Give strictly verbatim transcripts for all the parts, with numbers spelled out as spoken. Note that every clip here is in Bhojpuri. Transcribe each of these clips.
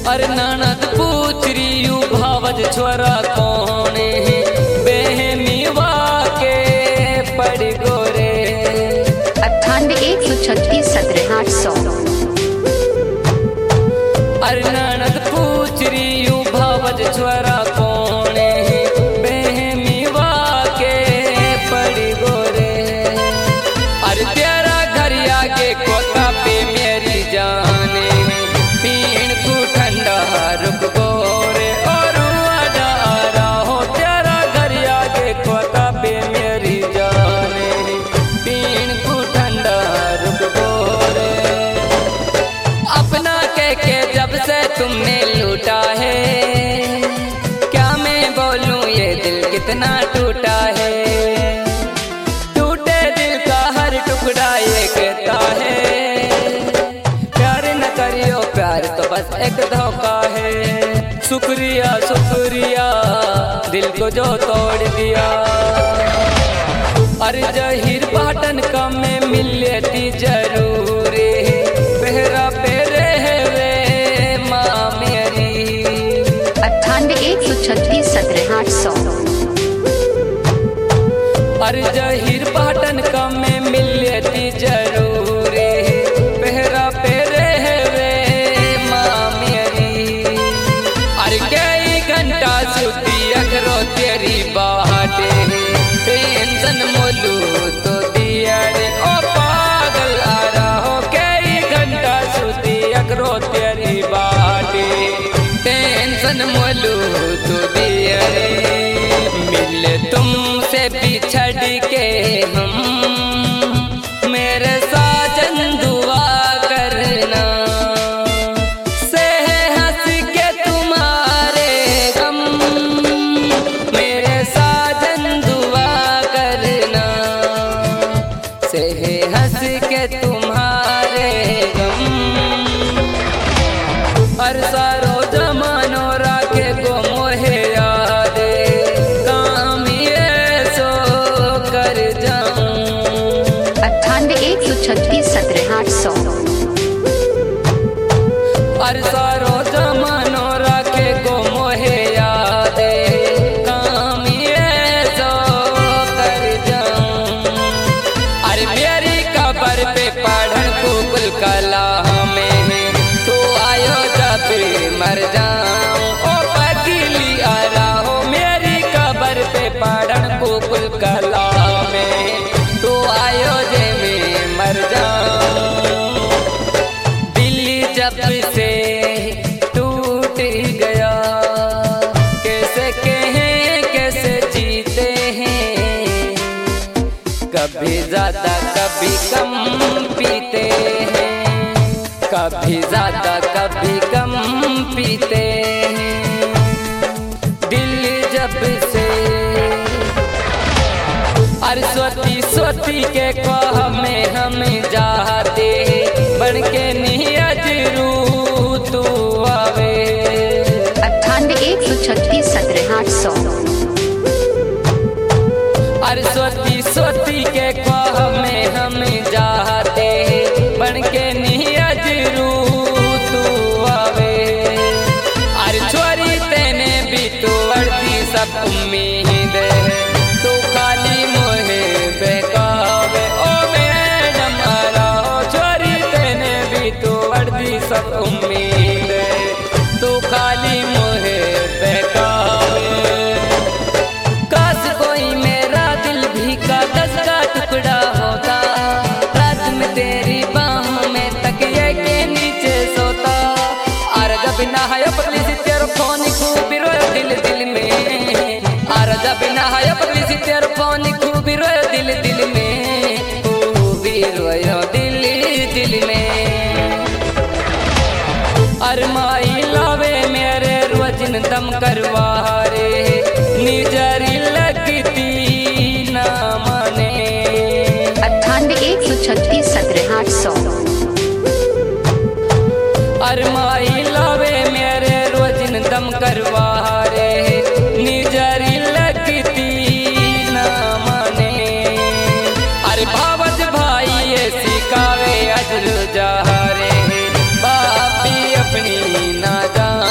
अरे ननद पूछ रियू भावज छोरा कौन है बेहमीवा के पड़ गोरे। अट्ठानवे एक सौ छत्तीस सत्रह आठ सौ। अरे ननद पूछ रियू भावज छोरा कौन है बेहमीवा के पड़ गोरे। अरे तेरा घर आगे कोता पे मेरी जान पीण को ठंडा रुक गोरे और आजा रहो तेरा घर आगे कोता पे मेरी जान पीण को ठंडा रुक गोरे। अपना कह के जब से तुमने लूटा है क्या मैं बोलूं ये दिल कितना टूटा है। टूटे दिल का हर टुकड़ा ये कहता है प्यार तो बस एक धोखा है। शुक्रिया शुक्रिया दिल को जो तोड़ दिया। अरे जहीर पाटन का में मिल लेती जरूर पहरा पे रहवे माँ मेरी। अट्ठानवे एक सौ छत्तीस सत्रह आठ सौ। अरे जहीर पाटन का में मिल लेती जरूर पहरा पे अखरो तेरी बाटे टेंशन मोलू तो दिया रे ओ पागल आ रहा हो कई घंटा सुती अखरो तेरी बाटे टेंशन मोलू तो दिया रे। मिले तुमसे बिछड़ के हम मेरे साजन दुआ करना से हंस के तुम्हारे गम हंस के तुम्हारे गम। हर सारो जमानो राखे को मोहे याद काम ये सो कर जाऊं। अट्ठानवे एक सौ छत्तीस सत्रह आठ सौ। हर सारो जमानो राखे को मोहे याद काम ये सो कर जाऊं। अरे मेरी कबर पे पढ़न को कुल कला में तो आयो जब मर जाऊं ओ पगली आ रहा हो मेरी कबर पे पढ़न को कुल कला में तो आयो जे मैं मर जाऊं। दिल जब से टूट गया कैसे कहें कैसे जीते हैं कभी ज्यादा कभी कम पीते हैं कभी ज्यादा कभी कम पीते हैं। दिल जब से अरे सोती सोती के ख्वाह में हम जाते बन के नियत रू तू आवे। अट्ठानवे एक सौ छत्तीस सत्रह आठ सौ। अरे सोती सोती के ख्वाह में हम जाते बन के नियत रू तू आवे। अरे छोरी तेने भी तो वर्दी सब उम्मीद तो खाली मोहे बहकावे ओ मैडम आ रहा छोरी तेने भी तो वर्दी सब उम्मीद तो खाली मोहे बहकावे। काश कोई मेरा दिल भी कागज का टुकड़ा होता रात में तेरी बाहों में तकिए के नीचे सोता। अरे जब नहाया पतली सी तेरा फोन खूब रोया दिल दिल में। अरे जब नहाया पतली सी तेरा फोन खूब रोया दिल दिल में खूब रोया दिल दिल में। अरे माई लावे मेरे रोजन दम करवा रे निजरी लगती ना माने। अट्ठानवे एक सौ छत्तीस सत्रह आठ सौ। अरे माई लावे मेरे रोजन दम करवा रे निजरी लगती ना माने। अरे भावज भाई ये सिखावे अजर जा रे बापी अपनी ना जा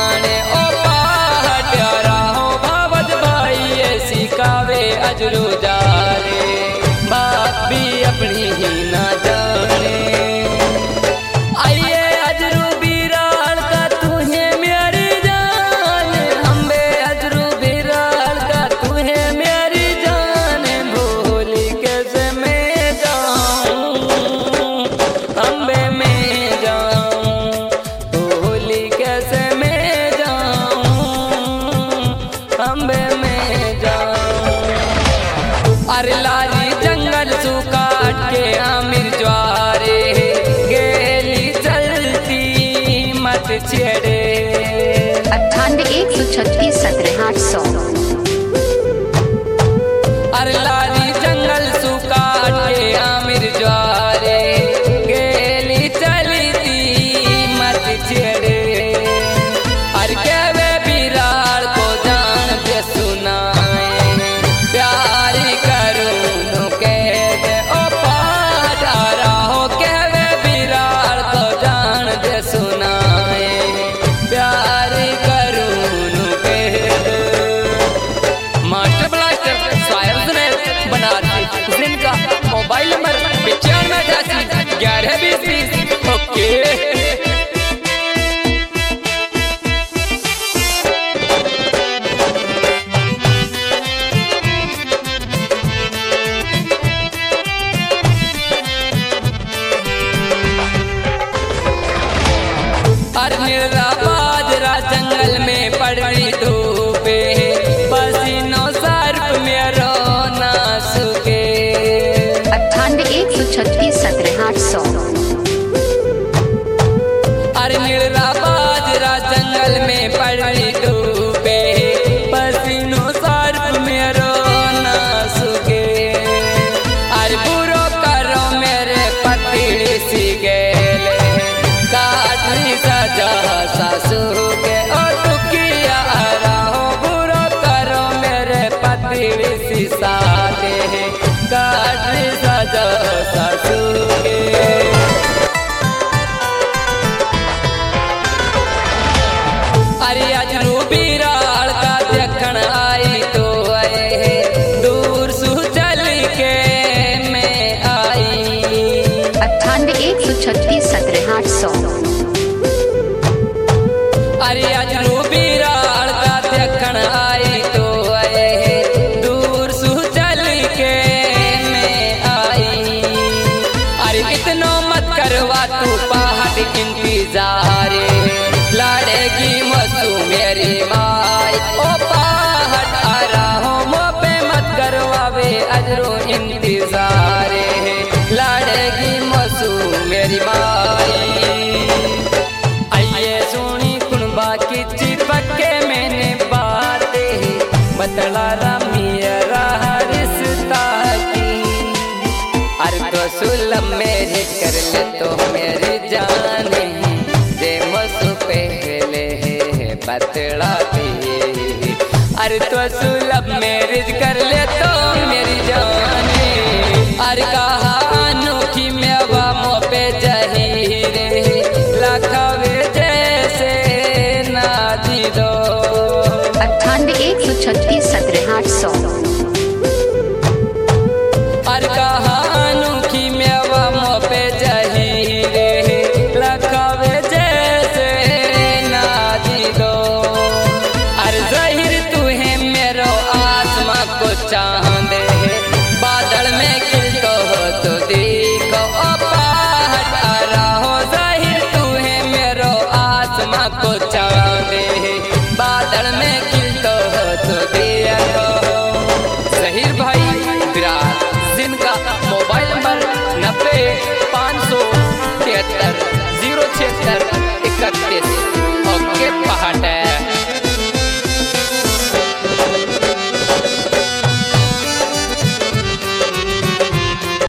अट्ठानवे एक सौ छत्तीस सत्रह आठ सौ। अरे लारी जंगल सुकाटे आमिर ज्वारे गेली चली थी मत छेड़े। अरे केवे बिराड़ को जान दे सुनाए प्यार करूं कह दे ओ पारा हो। केवे बिराड़ को जान दे सुनाए प्यार करूं कह दे। मास्टर ब्लास्टर शायर ने बना दी जिनका मोबाइल नंबर पचानवे अठासी ग्यारह बीस बीस। ओके अरनिरा बाजरा जंगल में पड़ी धूपे पसीनो सर्प मेरो ना सूखे। अट्ठानवे एक सौ छत्तीस सत्रह आठ सौ। अरनिरा बाजरा जंगल में पड़ी धूपे पसीनो सर्प मेरो ना सूखे। अरे बुरो करो मेरे पतिड़ी सी गेले काटनी सजा सासू के ओ दुखिया रहो। बुरो करो मेरे पतिड़ी सी साथे काटनी सजा सासू के। अरे आज रूबीराड़ का देखण आई तो आए दूर सु चल के मैं आई। अट्ठानवे एक सौ छत्तीस सत्रह आठ सौ। अरे आज रूबीराड़ का देखण आई तो आए दूर सु चल के मैं आई। अरे इतना मत करवा तू पहाड़ इंतजार लड़ेगी मसू मेरी माई ओ पहाड़ आ रहा मो पे मत करवावे अजरो इंतजार लड़ेगी मसू मेरी माई। आइए सुनी कुनबा की चिपके मैंने बातें बतला रमिया रिश्ता की। अरे तो सुलम मेरे कर ले तो मेरी जाने जे मसू पहले बतलाती। अरे तो सुलभ मेरिज कर ले तो मेरी जाने। अरे कहा अनोखी मेवा मो पे जहीरे लखावे जैसे नादी दो। अट्ठानवे एक सौ छत्तीस सत्रह आठ सौ। अरे कहा अनोखी मेवा मो पे जहीरे लखावे जैसे नादी दो। अरे जहीर तू है मेरो आसमां को चांद बादल में खिलतो हो तो देखो ओ पहाड़ आ रहा। जहीर तू है मेरो आसमां को चांद बादल में खिलतो हो तो देखो। जहीर भाई विराट जिनका मोबाइल नंबर नब्बे